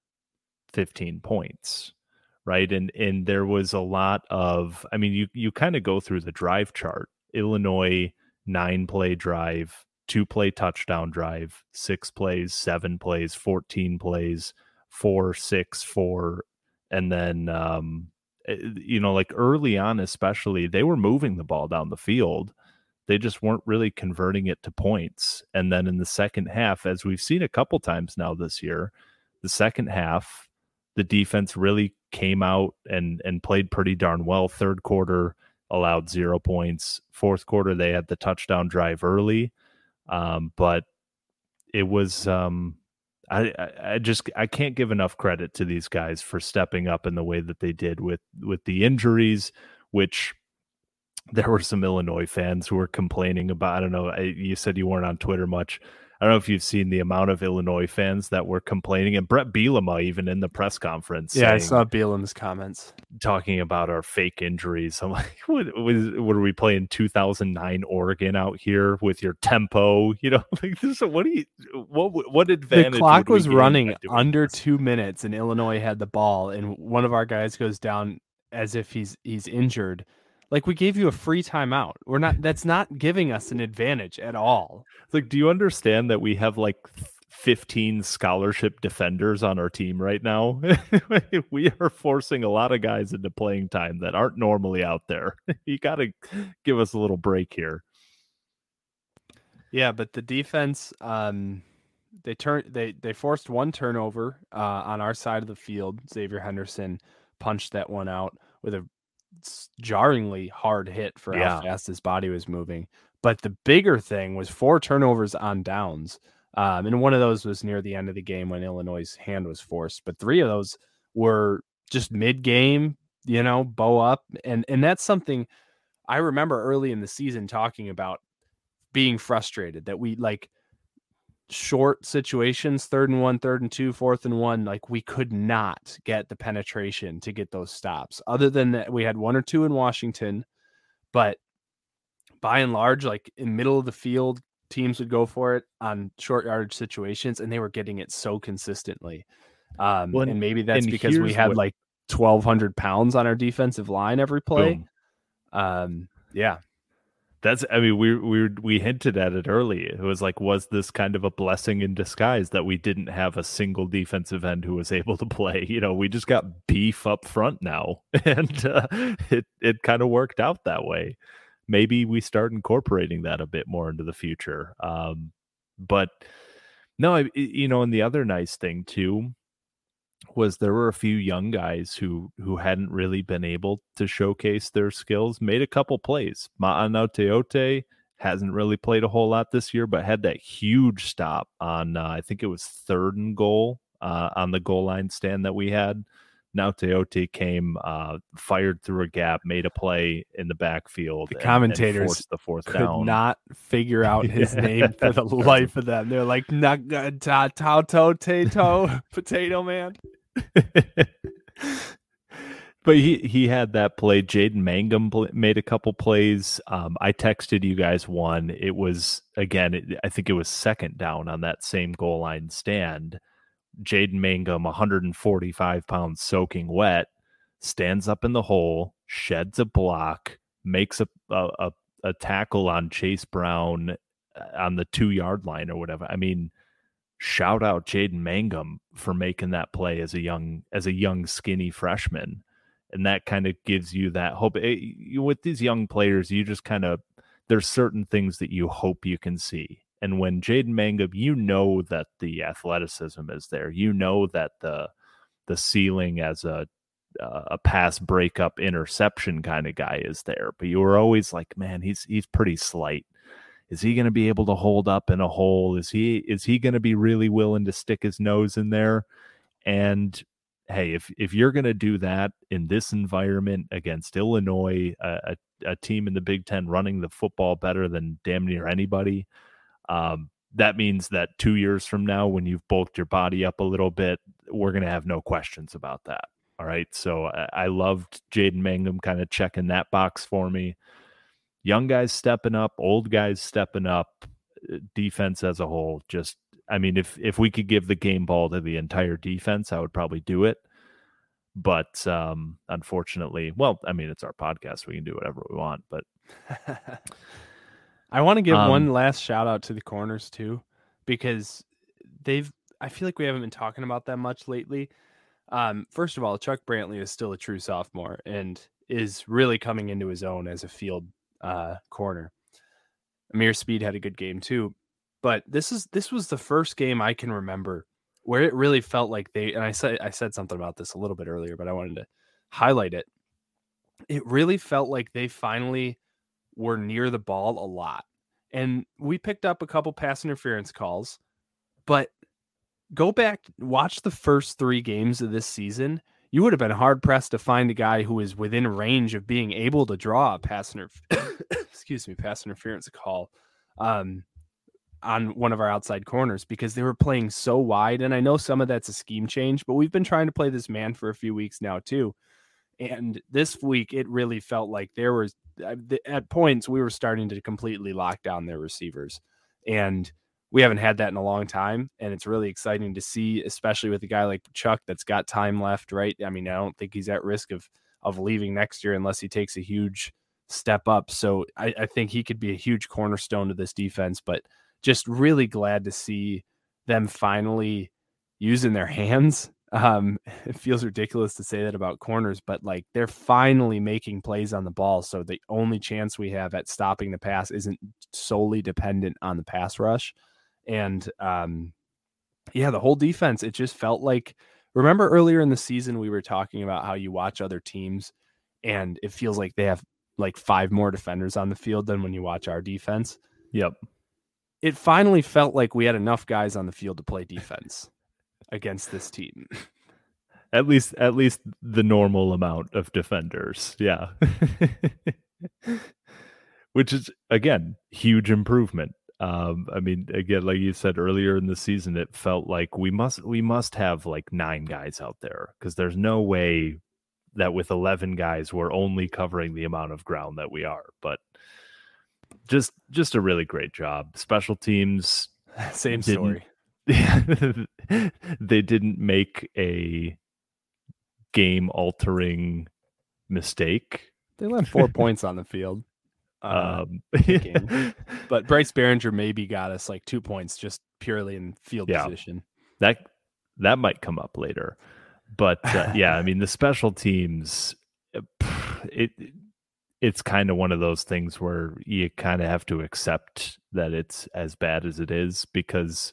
fifteen points, right? And and there was a lot of, I mean, you, you kind of go through the drive chart. Illinois, nine-play drive, two-play touchdown drive, six plays, seven plays, fourteen plays, four, six, four, and then, um, you know, like early on especially, they were moving the ball down the field. They just weren't really converting it to points. And then in the second half, as we've seen a couple times now this year, the second half, the defense really came out and and played pretty darn well. Third quarter allowed zero points. Fourth quarter, they had the touchdown drive early. Um, but it was, um, I, I just, I can't give enough credit to these guys for stepping up in the way that they did with, with the injuries, which there were some Illinois fans who were complaining about. I don't know. I, you said you weren't on Twitter much. I don't know if you've seen the amount of Illinois fans that were complaining, and Brett Bielema even in the press conference. Yeah, saying, I saw Bielema's comments talking about our fake injuries. I'm like, what, what, is, what are we playing two thousand nine Oregon out here with your tempo? You know, like this. What do you? What what advantage? The clock was running under this? two minutes, and Illinois had the ball, and one of our guys goes down as if he's he's injured. Like, we gave you a free timeout. We're not, that's not giving us an advantage at all. Like, do you understand that we have like fifteen scholarship defenders on our team right now? We are forcing a lot of guys into playing time that aren't normally out there. You got to give us a little break here. Yeah, but the defense, um, they turned, they, they forced one turnover uh, on our side of the field. Xavier Henderson punched that one out with a jarringly hard hit for yeah. how fast his body was moving. But the bigger thing was four turnovers on downs. Um, and one of those was near the end of the game when Illinois' hand was forced. But three of those were just mid-game, you know, bow up. And, and that's something I remember early in the season talking about, being frustrated that we, like, short situations, third and one, third and two, fourth and one, like we could not get the penetration to get those stops. Other than that, we had one or two in Washington, But by and large, like in middle of the field, teams would go for it on short yardage situations, and they were getting it so consistently. Um, Well, and maybe that's and because we here's had what- like twelve hundred pounds on our defensive line every play. Boom. Um, yeah. That's, I mean, we we we hinted at it early. It was like, was this kind of a blessing in disguise that we didn't have a single defensive end who was able to play? You know, we just got beef up front now, and uh, it it kind of worked out that way. Maybe we start incorporating that a bit more into the future. Um, but no, I, you know, and the other nice thing too was there were a few young guys who who hadn't really been able to showcase their skills, made a couple plays. Ma'anateote hasn't really played a whole lot this year, but had that huge stop on, uh, I think it was third and goal uh, on the goal line stand that we had. Naoteote came, uh, fired through a gap, made a play in the backfield. The and- commentators and forced the fourth could down. not figure out his Yeah. name for the life of them. They're like, "Nug- ta- ta- to- tato, potato man." But he he had that play. Jaden Mangum pl- made a couple plays. Um, I texted you guys one. It was, again, it, I think it was second down on that same goal line stand. Jaden Mangum, one hundred forty-five pounds soaking wet, stands up in the hole, sheds a block, makes a a, a, a tackle on Chase Brown on the two-yard line or whatever. I mean, shout out Jaden Mangum for making that play as a young as a young skinny freshman. And that kind of gives you that hope. It, you, with these young players, you just kind of, there's certain things that you hope you can see. And when Jaden Mangum, you know that the athleticism is there. You know that the the ceiling as a uh, a pass breakup interception kind of guy is there. But you were always like, man, he's he's pretty slight. Is he going to be able to hold up in a hole? Is he is he going to be really willing to stick his nose in there? And hey, if if you're going to do that in this environment against Illinois, a, a, a team in the Big Ten running the football better than damn near anybody, um, that means that two years from now, when you've bulked your body up a little bit, we're going to have no questions about that. All right. So I, I loved Jaden Mangum kind of checking that box for me. Young guys stepping up, old guys stepping up, defense as a whole. Just, I mean, if if we could give the game ball to the entire defense, I would probably do it. But um, unfortunately, well, I mean, it's our podcast. We can do whatever we want. But I want to give Um, one last shout out to the corners too, because they've, I feel like we haven't been talking about that much lately. Um, first of all, Chuck Brantley is still a true sophomore and is really coming into his own as a field uh, corner. Amir Speed had a good game too, but this is this was the first game I can remember where it really felt like they, and I said I said something about this a little bit earlier, but I wanted to highlight it. It really felt like they finally were near the ball a lot. And we picked up a couple pass interference calls, but go back, watch the first three games of this season. You would have been hard pressed to find a guy who is within range of being able to draw a pass interference, excuse me, pass interference call um, on one of our outside corners, because they were playing so wide. And I know some of that's a scheme change, but we've been trying to play this man for a few weeks now too. And this week, it really felt like there was, at points, we were starting to completely lock down their receivers. And we haven't had that in a long time. And it's really exciting to see, especially with a guy like Chuck that's got time left, right? I mean, I don't think he's at risk of of leaving next year unless he takes a huge step up. So I, I think he could be a huge cornerstone to this defense, but just really glad to see them finally using their hands. Um, it feels ridiculous to say that about corners, but like they're finally making plays on the ball. So the only chance we have at stopping the pass isn't solely dependent on the pass rush. And um, yeah, the whole defense, it just felt like, remember earlier in the season, we were talking about how you watch other teams and it feels like they have like five more defenders on the field than when you watch our defense. Yep. It finally felt like we had enough guys on the field to play defense against this team. At least, at least the normal amount of defenders. Yeah. Which is, again, huge improvement. Um, I mean, again, like you said earlier in the season, it felt like we must, we must have like nine guys out there, because there's no way that with eleven guys, we're only covering the amount of ground that we are. But just just a really great job. Special teams, same story. They didn't make a game-altering mistake. They left four points on the field. Uh, Um, but Bryce Behringer maybe got us like two points just purely in field Yeah. position. that that might come up later. But uh, yeah, I mean, the special teams, it it's kind of one of those things where you kind of have to accept that it's as bad as it is, because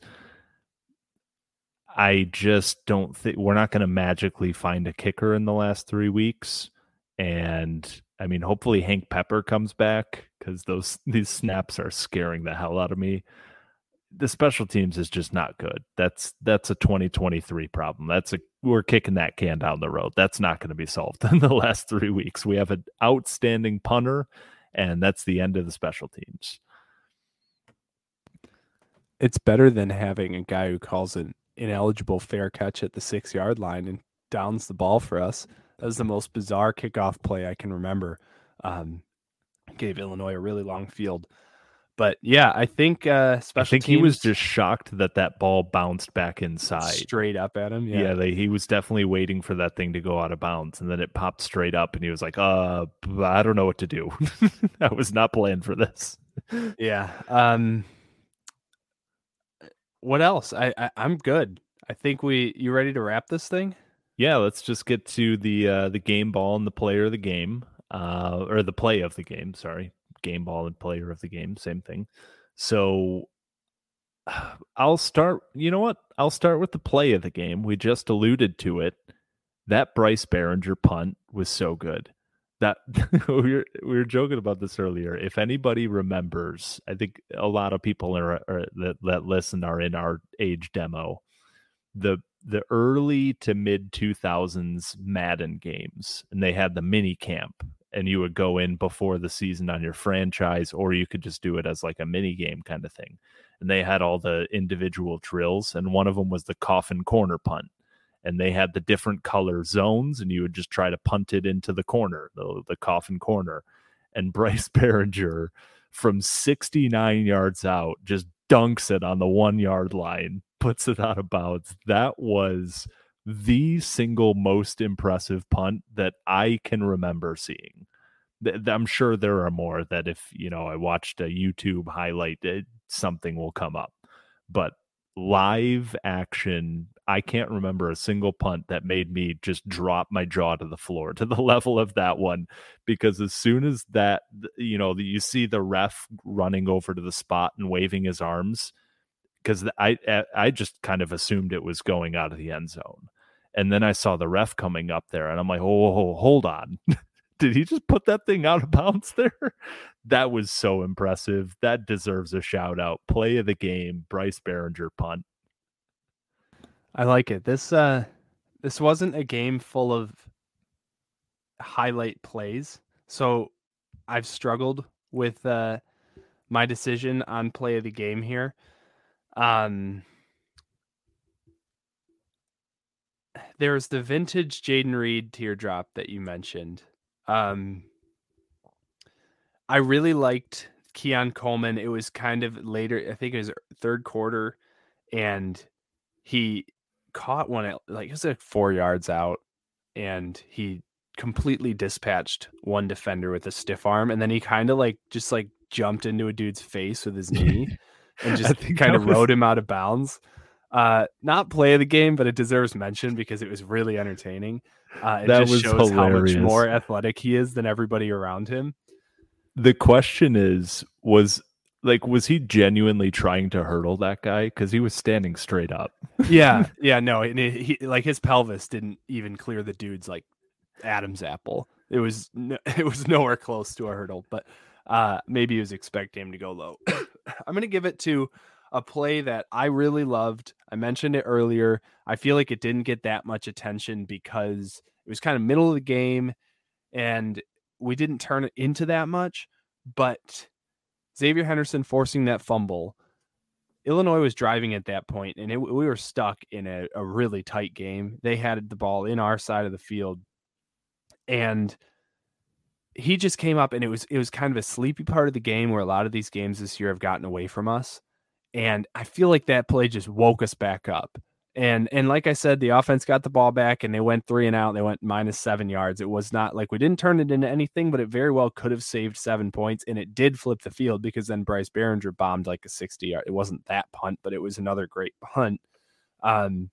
I just don't think we're not going to magically find a kicker in the last three weeks. And I mean, hopefully Hank Pepper comes back, because those these snaps are scaring the hell out of me. The special teams is just not good. That's that's a twenty twenty-three problem. That's a we're kicking that can down the road. That's not going to be solved in the last three weeks. We have an outstanding punter, and that's the end of the special teams. It's better than having a guy who calls an ineligible fair catch at the six yard line and downs the ball for us. That was the most bizarre kickoff play I can remember. Um, gave Illinois a really long field. But yeah, I think uh, special I think teams he was just shocked that that ball bounced back inside. straight up at him. Yeah, Yeah, they, he was definitely waiting for that thing to go out of bounds, and then it popped straight up, and he was like, "Uh, I don't know what to do. I was not planned for this." yeah. Um, what else? I, I I'm good. I think we. You ready to wrap this thing? Yeah, let's just get to the uh, the game ball and the player of the game, uh, or the play of the game. Sorry, game ball and player of the game, same thing. So I'll start. You know what? I'll start with the play of the game. We just alluded to it. That Bryce Behringer punt was so good. That we were we were joking about this earlier. If anybody remembers, I think a lot of people are, are that that listen are in our age demo. The the early to mid two thousands Madden games, and they had the mini camp, and you would go in before the season on your franchise, or you could just do it as like a mini game kind of thing. And they had all the individual drills, and one of them was the coffin corner punt. And they had the different color zones, and you would just try to punt it into the corner, the, the coffin corner. And Bryce Behringer from sixty-nine yards out just dunks it on the one yard line, puts it out of bounds. That was the single most impressive punt that I can remember seeing. I'm sure there are more that if, you know, I watched a YouTube highlight, it, something will come up. But live action, I can't remember a single punt that made me just drop my jaw to the floor to the level of that one, because as soon as that, you know, you see the ref running over to the spot and waving his arms, because I I just kind of assumed it was going out of the end zone. And then I saw the ref coming up there, and I'm like, oh, hold on. Did he just put that thing out of bounds there? That was so impressive. That deserves a shout out. Play of the game, Bryce Behringer punt. I like it. This uh, this wasn't a game full of highlight plays, so I've struggled with uh, my decision on play of the game here. Um, there's the vintage Jaden Reed teardrop that you mentioned. Um, I really liked Keon Coleman. It was kind of later, I think it was third quarter, and he caught one at like it was like four yards out, and he completely dispatched one defender with a stiff arm, and then he kind of like just like jumped into a dude's face with his knee and just kind of was... rode him out of bounds. Uh, not play of the game, but it deserves mention because it was really entertaining. Uh, it that just was shows hilarious. How much more athletic he is than everybody around him. The question is, was like, was he genuinely trying to hurdle that guy? Because he was standing straight up. yeah, yeah, no, and it, he like his pelvis didn't even clear the dude's like Adam's apple. It was no, it was nowhere close to a hurdle, but uh, maybe he was expecting him to go low. I'm gonna give it to a play that I really loved. I mentioned it earlier. I feel like it didn't get that much attention because it was kind of middle of the game and we didn't turn it into that much, but Xavier Henderson forcing that fumble, Illinois was driving at that point, and it, we were stuck in a, a really tight game. They had the ball in our side of the field, And he just came up, and it was it was kind of a sleepy part of the game where a lot of these games this year have gotten away from us. And I feel like that play just woke us back up. And and like I said, the offense got the ball back, and they went three and out. And they went minus seven yards. It was not like we didn't turn it into anything, but it very well could have saved seven points. And it did flip the field because then Bryce Behringer bombed like a sixty yard. It wasn't that punt, but it was another great punt. Um,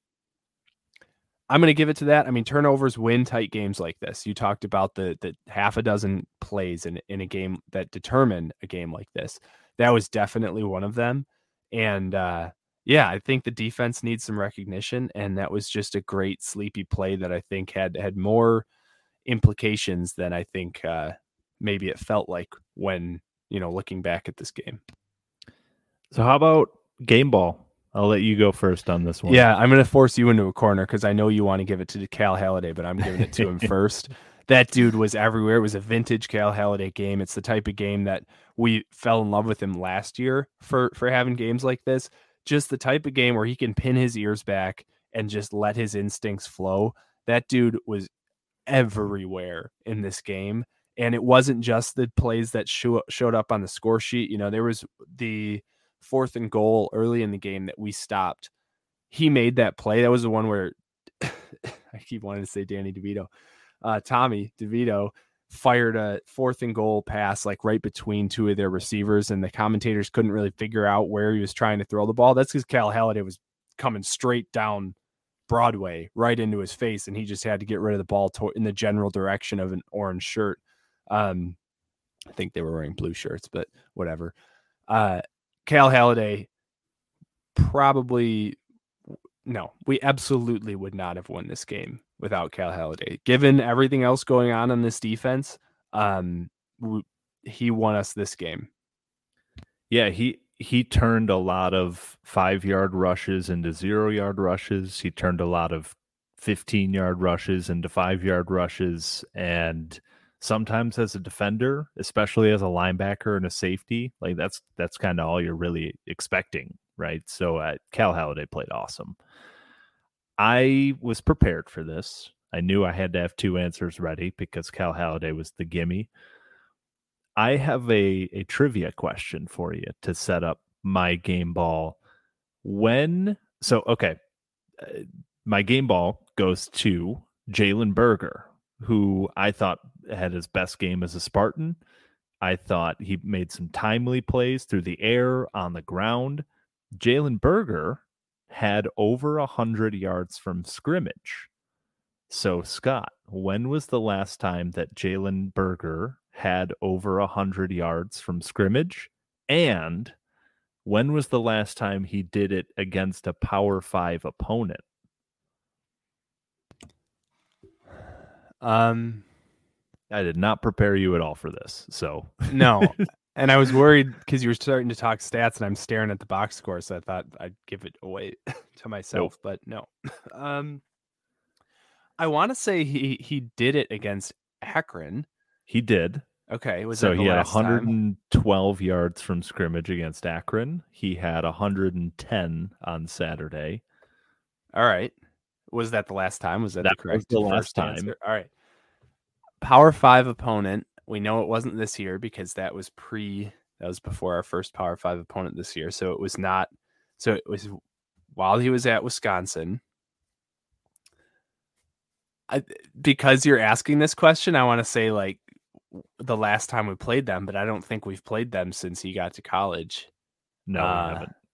I'm going to give it to that. I mean, turnovers win tight games like this. You talked about the the half a dozen plays in, in a game that determine a game like this. That was definitely one of them. And uh, yeah, I think the defense needs some recognition. And that was just a great sleepy play that I think had had more implications than I think uh, maybe it felt like when, you know, looking back at this game. So how about game ball? I'll let you go first on this one. Yeah, I'm going to force you into a corner because I know you want to give it to Cal Haladay, but I'm giving it to him first. That dude was everywhere. It was a vintage Cal Haladay game. It's the type of game that we fell in love with him last year for, for having games like this. Just the type of game where he can pin his ears back and just let his instincts flow. That dude was everywhere in this game. And it wasn't just the plays that show, showed up on the score sheet. You know, there was the fourth and goal early in the game that we stopped. He made that play. That was the one where I keep wanting to say Danny DeVito. Uh, Tommy DeVito fired a fourth and goal pass like right between two of their receivers, and the commentators couldn't really figure out where he was trying to throw the ball. That's because Cal Haladay was coming straight down Broadway right into his face, and he just had to get rid of the ball to- in the general direction of an orange shirt. Um, I think they were wearing blue shirts, but whatever. Uh, Cal Haladay probably no, we absolutely would not have won this game without Cal Haladay. Given everything else going on in this defense, um, w- he won us this game. Yeah, he he turned a lot of five-yard rushes into zero-yard rushes. He turned a lot of fifteen-yard rushes into five-yard rushes, and sometimes as a defender, especially as a linebacker and a safety, like that's that's kind of all you're really expecting, right? So uh, Cal Haladay played awesome. I was prepared for this. I knew I had to have two answers ready because Cal Haladay was the gimme. I have a, a trivia question for you to set up my game ball. When, so, okay, uh, my game ball goes to Jalen Berger, who I thought had his best game as a Spartan. I thought he made some timely plays through the air, on the ground. Jalen Berger had over one hundred yards from scrimmage. So, Scott, when was the last time that Jalen Berger had over one hundred yards from scrimmage? And when was the last time he did it against a Power Five opponent? Um, I did not prepare you at all for this. So no. And I was worried because you were starting to talk stats and I'm staring at the box score. So I thought I'd give it away to myself, nope. But no. Um, I want to say he, he did it against Akron. He did. Okay. Was so that the he had last one hundred twelve time? yards from scrimmage against Akron. He had one hundred ten on Saturday. All right. Was that the last time? Was that, that the correct was the last time? Answer? All right. Power Five opponent. We know it wasn't this year because that was pre, that was before our first Power Five opponent this year. So it was not, so it was while he was at Wisconsin. I, because you're asking this question, I want to say like the last time we played them, but I don't think we've played them since he got to college. No, uh, we haven't.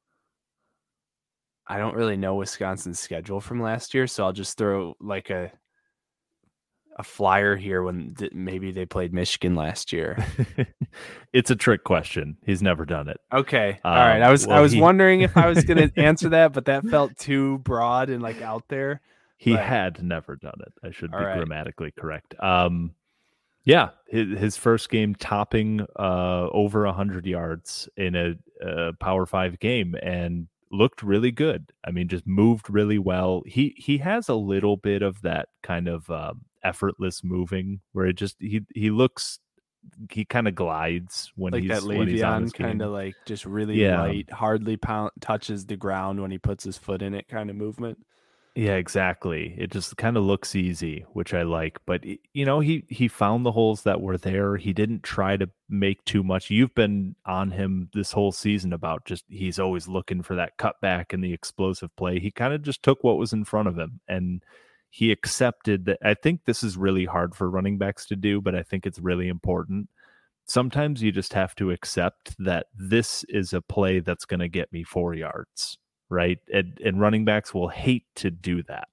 I don't really know Wisconsin's schedule from last year, so I'll just throw like a a flyer here when th- maybe they played Michigan last year. It's a trick question. He's never done it. Okay. Um, All right. I was well, I was he... wondering if I was going to answer that, but that felt too broad and like out there. He but... had never done it. I should All be right. grammatically correct. Um, yeah, his, his first game topping uh, over one hundred yards in a, a Power Five game and looked really good. I mean, just moved really well. He he has a little bit of that kind of um, effortless moving where it just he he looks he kind of glides when like he's that when he's on his game. kind of like just really yeah. light, hardly pound, touches the ground when he puts his foot in it kind of movement. Yeah, exactly. It just kind of looks easy, which I like. But y- you know, he he found the holes that were there. He didn't try to make too much. You've been on him this whole season about just he's always looking for that cutback and the explosive play. He kind of just took what was in front of him and he accepted that. I think this is really hard for running backs to do, but I think it's really important. Sometimes you just have to accept that this is a play that's going to get me four yards. Right. And, and running backs will hate to do that.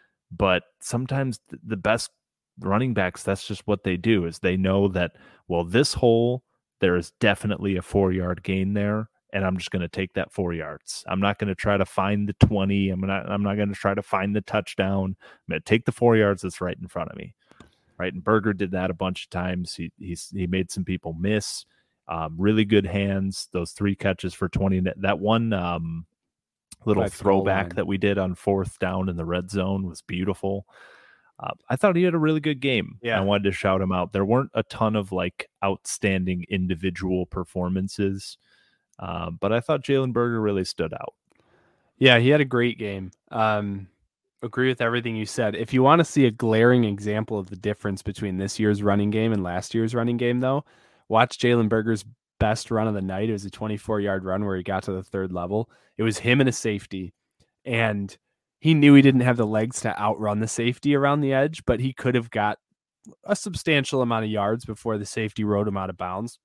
But sometimes the best running backs, that's just what they do is they know that, well, this hole, there is definitely a four yard gain there. And I'm just going to take that four yards. I'm not going to try to find the twenty. I'm not, I'm not going to try to find the touchdown. I'm going to take the four yards that's right in front of me. Right. And Berger did that a bunch of times. He, he's, he made some people miss. Um, really good hands. Those three catches for twenty. That one, um, little That's throwback that we did on fourth down in the red zone was beautiful. Uh, I thought he had a really good game. Yeah. I wanted to shout him out. There weren't a ton of like outstanding individual performances, uh, but I thought Jalen Berger really stood out. Yeah, he had a great game. Um, agree with everything you said. If you want to see a glaring example of the difference between this year's running game and last year's running game, though, watch Jalen Berger's best run of the night. It was a twenty-four yard run where he got to the third level. It was him and a safety, and he knew he didn't have the legs to outrun the safety around the edge, but he could have got a substantial amount of yards before the safety rode him out of bounds.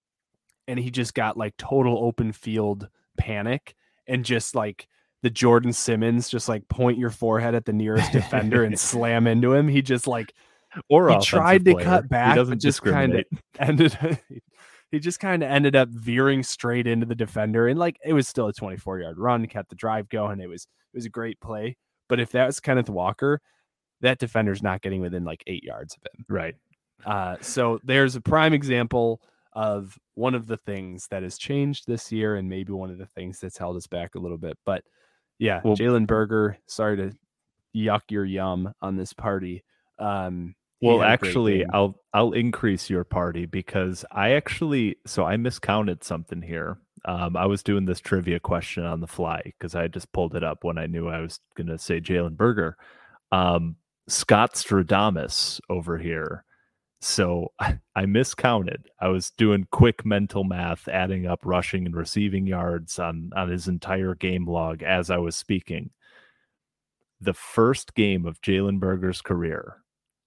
And he just got like total open field panic and just like the Jordan Simmons, just like point your forehead at the nearest defender and slam into him. He just like, or he tried to player. cut back, he doesn't but just kind of ended he just kind of ended up veering straight into the defender. And like, it was still a twenty-four yard run, kept the drive going. It was, it was a great play. But if that was Kenneth Walker, that defender's not getting within like eight yards of him. Right. Uh, so there's a prime example of one of the things that has changed this year and maybe one of the things that's held us back a little bit. But yeah, well, Jalen Berger, sorry to yuck your yum on this party. Um, Well, actually, I'll I'll increase your party because I actually so I miscounted something here. Um, I was doing this trivia question on the fly because I just pulled it up when I knew I was going to say Jalen Berger. Um, Scott Stradamus over here. So I, I miscounted. I was doing quick mental math, adding up rushing and receiving yards on on his entire game log as I was speaking. The first game of Jalen Berger's career,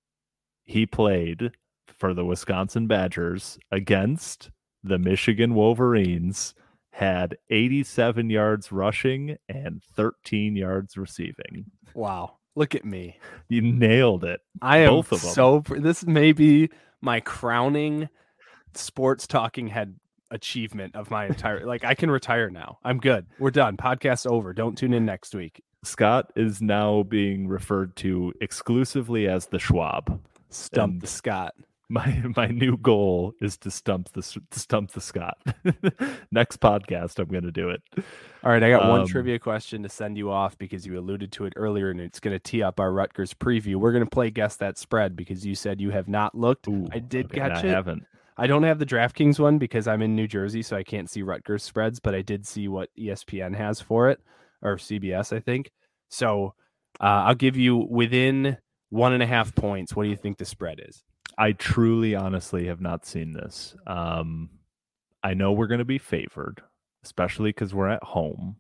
he played for the Wisconsin Badgers against the Michigan Wolverines, had eighty-seven yards rushing and thirteen yards receiving. Wow. Look at me. You nailed it. I am Both of them. so, this may be my crowning sports talking head achievement of my entire, like I can retire now. I'm good. We're done. Podcast's over. Don't tune in next week. Scott is now being referred to exclusively as the Schwab. Stump And the Scott. My my new goal is to stump the to stump the Scott. Next podcast, I'm going to do it. All right, I got one Um, trivia question to send you off because you alluded to it earlier, and it's going to tee up our Rutgers preview. We're going to play Guess That Spread because you said you have not looked. Ooh, I did okay, catch I it. haven't. I don't have the DraftKings one because I'm in New Jersey, so I can't see Rutgers spreads, but I did see what E S P N has for it, or C B S, I think. So uh, I'll give you within one and a half points. What do you think the spread is? I truly, honestly have not seen this. Um, I know we're going to be favored, especially because we're at home.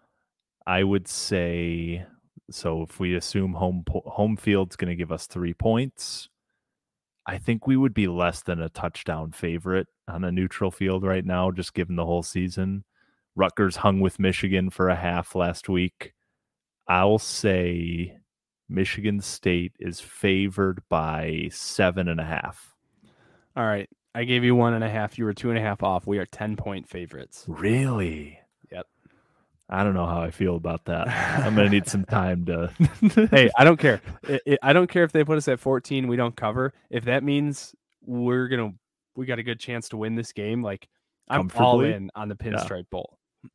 I would say, so if we assume home home field's going to give us three points, I think we would be less than a touchdown favorite on a neutral field right now, just given the whole season. Rutgers hung with Michigan for a half last week. I'll say Michigan State is favored by seven and a half. All right. I gave you one and a half. You were two and a half off. We are ten point favorites. Really? Yep. I don't know how I feel about that. I'm going to need some time to. Hey, I don't care. It, it, I don't care if they put us at fourteen. We don't cover. If that means we're going to, we got a good chance to win this game. Like, I'm all in on the Pinstripe yeah. Bowl.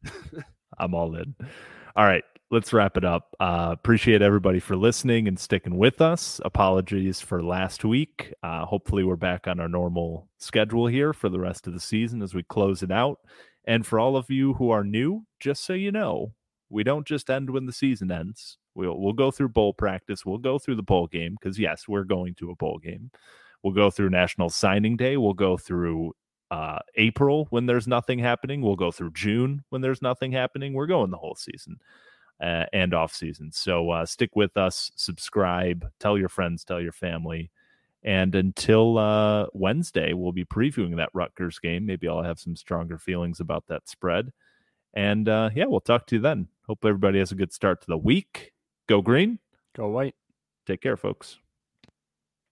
I'm all in. All right. Let's wrap it up. Uh, appreciate everybody for listening and sticking with us. Apologies for last week. Uh, hopefully we're back on our normal schedule here for the rest of the season as we close it out. And for all of you who are new, just so you know, we don't just end when the season ends. We'll we'll go through bowl practice. We'll go through the bowl game because yes, we're going to a bowl game. We'll go through National Signing Day. We'll go through uh, April when there's nothing happening. We'll go through June when there's nothing happening. We're going the whole season uh, and off season. So uh, stick with us, subscribe, tell your friends, tell your family. And until uh, Wednesday, we'll be previewing that Rutgers game. Maybe I'll have some stronger feelings about that spread. And uh, yeah, we'll talk to you then. Hope everybody has a good start to the week. Go green. Go white. Take care, folks.